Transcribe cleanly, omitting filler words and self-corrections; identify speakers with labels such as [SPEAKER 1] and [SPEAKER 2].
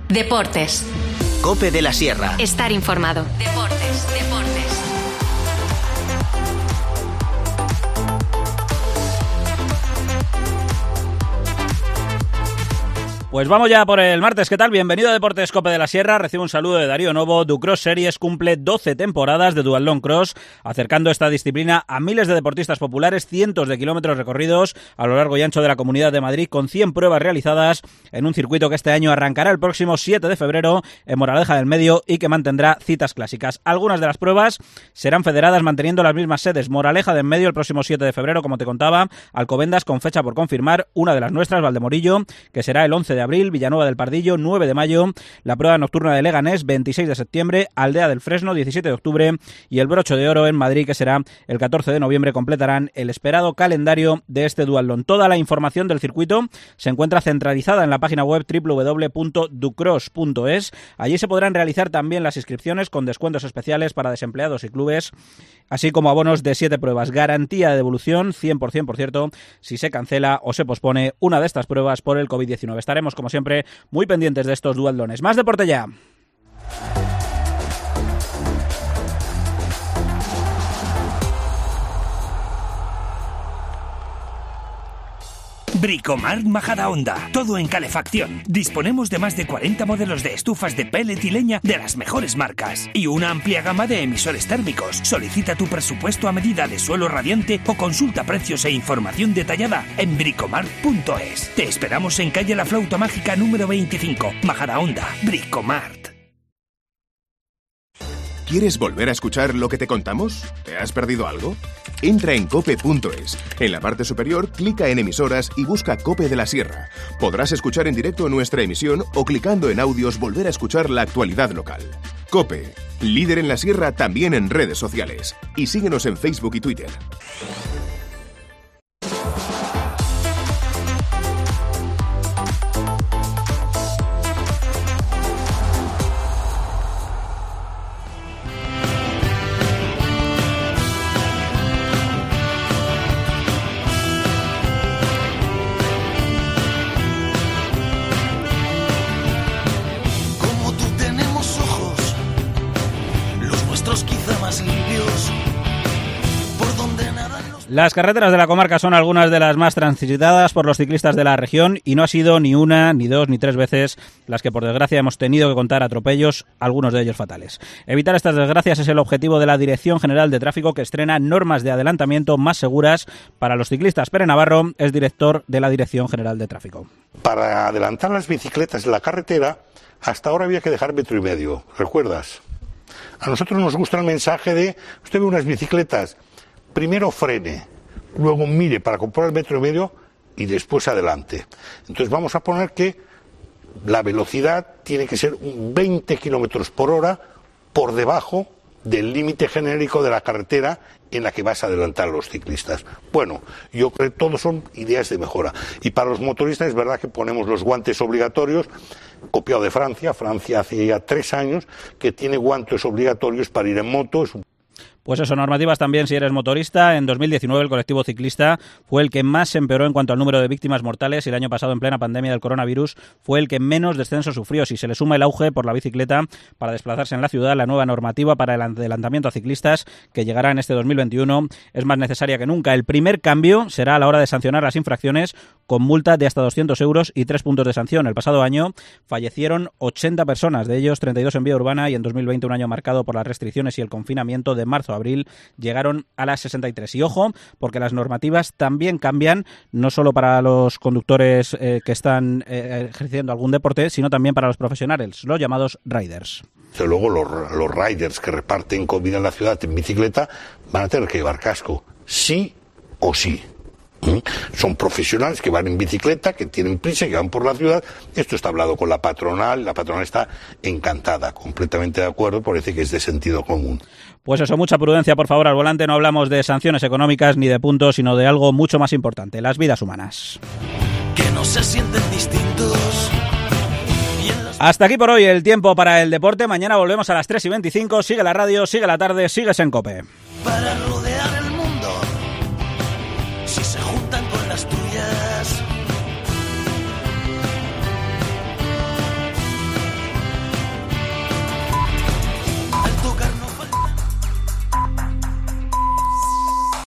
[SPEAKER 1] Deportes.
[SPEAKER 2] COPE de la Sierra.
[SPEAKER 1] Estar informado. Deportes.
[SPEAKER 3] Pues vamos ya por el martes, ¿qué tal? Bienvenido a Deportes COPE de la Sierra, recibo un saludo de Darío Novo. Ducross Series cumple 12 temporadas de duatlón cross, acercando esta disciplina a miles de deportistas populares, cientos de kilómetros recorridos a lo largo y ancho de la Comunidad de Madrid, con 100 pruebas realizadas en un circuito que este año arrancará el próximo 7 de febrero en Moraleja del Medio y que mantendrá citas clásicas. Algunas de las pruebas serán federadas manteniendo las mismas sedes. Moraleja del Medio el próximo 7 de febrero, como te contaba, Alcobendas con fecha por confirmar, una de las nuestras, Valdemorillo, que será el 11 de abril, Villanueva del Pardillo, 9 de mayo, la prueba nocturna de Leganés, 26 de septiembre, Aldea del Fresno, 17 de octubre, y el Broche de Oro en Madrid, que será el 14 de noviembre, completarán el esperado calendario de este duatlón. Toda la información del circuito se encuentra centralizada en la página web www.ducross.es. Allí se podrán realizar también las inscripciones con descuentos especiales para desempleados y clubes, así como abonos de 7 pruebas. Garantía de devolución, 100%, por cierto, si se cancela o se pospone una de estas pruebas por el COVID-19. Estaremos, como siempre, muy pendientes de estos duatlones. Más deporte ya.
[SPEAKER 4] Bricomart Majadahonda, todo en calefacción. Disponemos de más de 40 modelos de estufas de pellet y leña de las mejores marcas y una amplia gama de emisores térmicos. Solicita tu presupuesto a medida de suelo radiante o consulta precios e información detallada en bricomart.es. Te esperamos en calle La Flauta Mágica número 25, Majadahonda. Bricomart.
[SPEAKER 5] ¿Quieres volver a escuchar lo que te contamos? ¿Te has perdido algo? Entra en cope.es. En la parte superior, clica en emisoras y busca COPE de la Sierra. Podrás escuchar en directo nuestra emisión o clicando en audios volver a escuchar la actualidad local. COPE, líder en la Sierra también en redes sociales. Y síguenos en Facebook y Twitter.
[SPEAKER 3] Las carreteras de la comarca son algunas de las más transitadas por los ciclistas de la región y no ha sido ni una, ni dos, ni tres veces las que por desgracia hemos tenido que contar atropellos, algunos de ellos fatales. Evitar estas desgracias es el objetivo de la Dirección General de Tráfico, que estrena normas de adelantamiento más seguras para los ciclistas. Pere Navarro es director de la Dirección General de Tráfico.
[SPEAKER 6] Para adelantar las bicicletas en la carretera, hasta ahora había que dejar 1,5 metros, ¿recuerdas? A nosotros nos gusta el mensaje de, usted ve unas bicicletas, primero frene, luego mire para comprar el 1,5 metros y después adelante. Entonces vamos a poner que la velocidad tiene que ser 20 kilómetros por hora por debajo del límite genérico de la carretera en la que vas a adelantar a los ciclistas. Bueno, yo creo que todos son ideas de mejora. Y para los motoristas es verdad que ponemos los guantes obligatorios, copiado de Francia. Francia hace ya 3 años que tiene guantes obligatorios para ir en moto.
[SPEAKER 3] Pues eso, normativas también si eres motorista. En 2019 el colectivo ciclista fue el que más se empeoró en cuanto al número de víctimas mortales y el año pasado, en plena pandemia del coronavirus, fue el que menos descenso sufrió. Si se le suma el auge por la bicicleta para desplazarse en la ciudad, la nueva normativa para el adelantamiento a ciclistas, que llegará en este 2021, es más necesaria que nunca. El primer cambio será a la hora de sancionar las infracciones con multa de hasta 200 euros y 3 puntos de sanción. El pasado año fallecieron 80 personas, de ellos 32 en vía urbana, y en 2020, un año marcado por las restricciones y el confinamiento de marzo a abril, llegaron a las 63. Y ojo, porque las normativas también cambian, no solo para los conductores que están ejerciendo algún deporte, sino también para los profesionales, los llamados riders.
[SPEAKER 6] Luego los riders que reparten comida en la ciudad en bicicleta van a tener que llevar casco, sí o sí. Son profesionales que van en bicicleta, que tienen prisa, que van por la ciudad. Esto está hablado con la patronal está encantada, completamente de acuerdo, parece que es de sentido común.
[SPEAKER 3] Pues eso, mucha prudencia, por favor, al volante. No hablamos de sanciones económicas ni de puntos, sino de algo mucho más importante, las vidas humanas.
[SPEAKER 7] Que no se sienten distintos.
[SPEAKER 3] Hasta aquí por hoy el tiempo para el deporte. Mañana volvemos a las 3:25. Sigue la radio, sigue la tarde, sigues en COPE.